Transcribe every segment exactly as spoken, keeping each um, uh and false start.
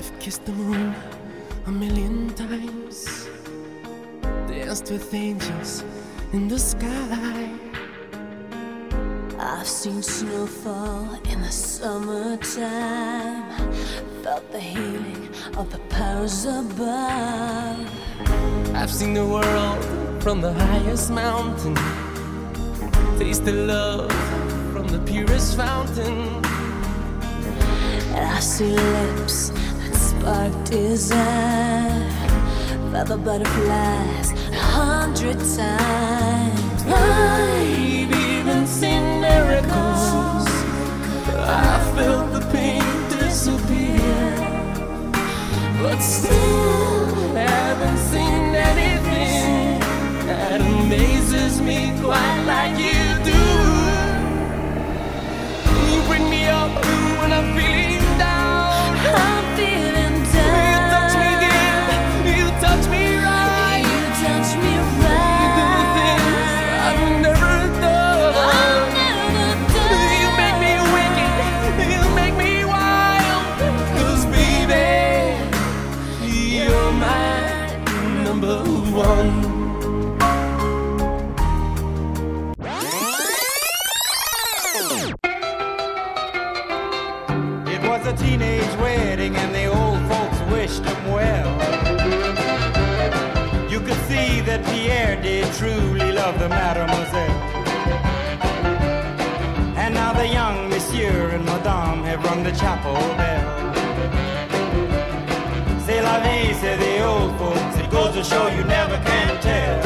I've kissed the moon a million times, danced with angels in the sky. I've seen snow fall in the summertime, felt the healing of the powers above. I've seen the world from the highest mountain, tasted love from the purest fountain. And I see lips that spark desire, felt the butterflies a hundred times. I've even seen miracles, I felt the pain disappear, but still haven't seen anything that amazes me quite like you do. You bring me up when I'm feeling down. I'm feeling down. You touch me again, you touch me right. You touch me right. You do things I've never done. I've never done. You make me wicked, you make me wild. 'Cause baby, you're my number one. It was a teenage wedding and the old folks wished him well. You could see that Pierre did truly love the mademoiselle. And now the young monsieur and madame have rung the chapel bell. C'est la vie, say the old folks. It goes to show you never can tell.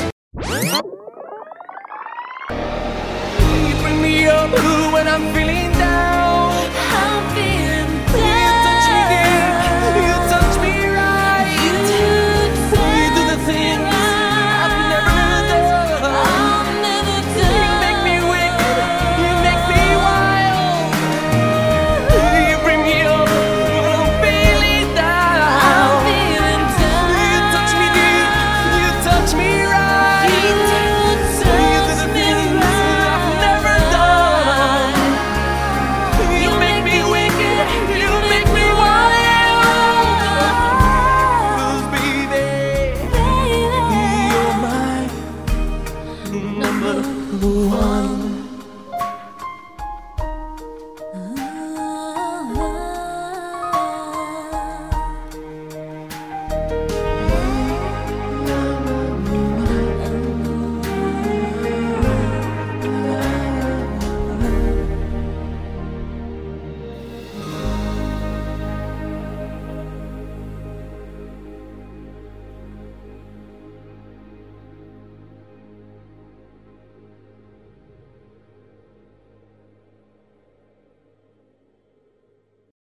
You bring me up when I'm feeling